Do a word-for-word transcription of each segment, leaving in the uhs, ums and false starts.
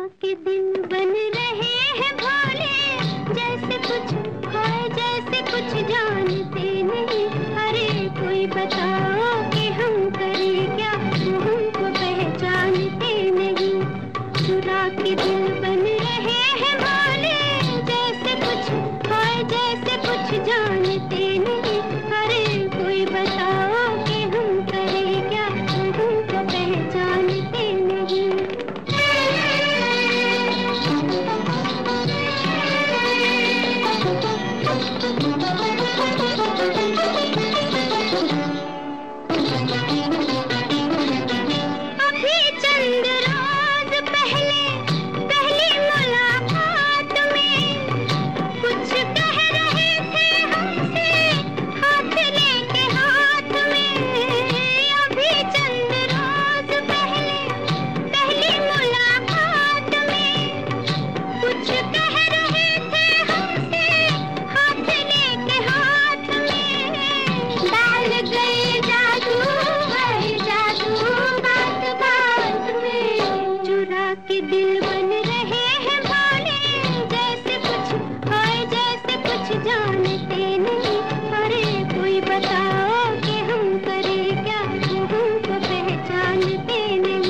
के दिल बन रहे हैं भोले, जैसे कुछ खोए जैसे कुछ जानते नहीं। अरे कोई बताओ कि हम करें क्या, वो हमको पहचानते नहीं। चुरा के दिल बन रहे हैं भोले, जैसे कुछ खोए जैसे कुछ जानते नहीं। अरे कोई बताओ कि हम करें क्या, वो हमको पहचानते नहीं। अभी चंद रोज पहले पहली मुलाकात में कुछ कह रहे थे हमसे, हाथ लेके हाथ में। अभी चंद रोज पहले पहली मुलाकात में कुछ कह रहे थे हमसे, हाथ लेके हाथ में। डाल गए जादू है जादू बात बात में। चुरा के दिल बन रहे हैं भोले, जैसे कुछ खोए जैसे कुछ जानते नहीं। अरे कोई बताओ कि हम करें क्या, वो हमको पहचानते नहीं।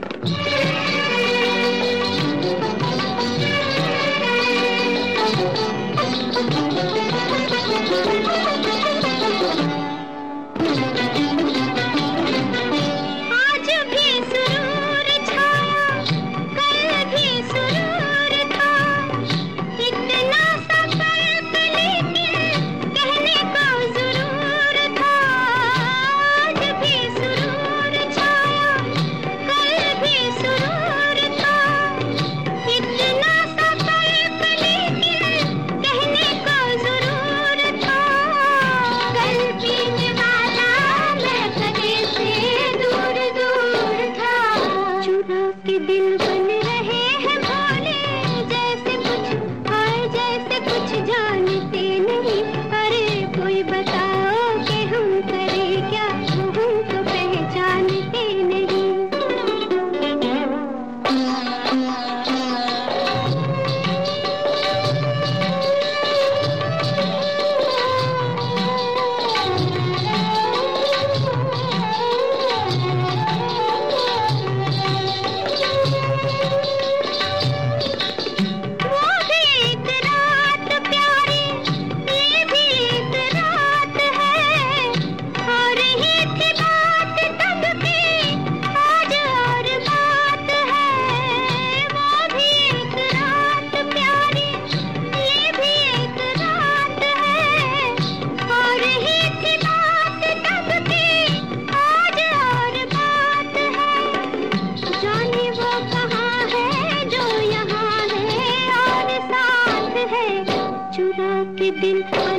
आज भी सुरूर छाया, कल भी सुरूर था। इतना सा फर्क लेकिन कहने को जरूर था। आज भी सुरूर छाया, कल भी सुरूर था। इतना सा फर्क लेकिन कहने को जरूर था। कल पीने वाला मैं कदे से दूर दूर था। चुरा के दिल बन रहे हैं भोले, जैसे कुछ खोए जैसे कुछ जानते नहीं। अरे कोई बताओ कि हम करें क्या, वो हमको पहचानते नहीं। वो भी एक रात प्यारी, ये भी एक रात है। हो रही थी बात तब की, आज और बात है। वो भी एक रात प्यारी, ये भी एक रात है। हो रही थी बात तब की, आज और बात है। जाने वो कहाँ है जो यहाँ है और साथ है। चुरा के दिल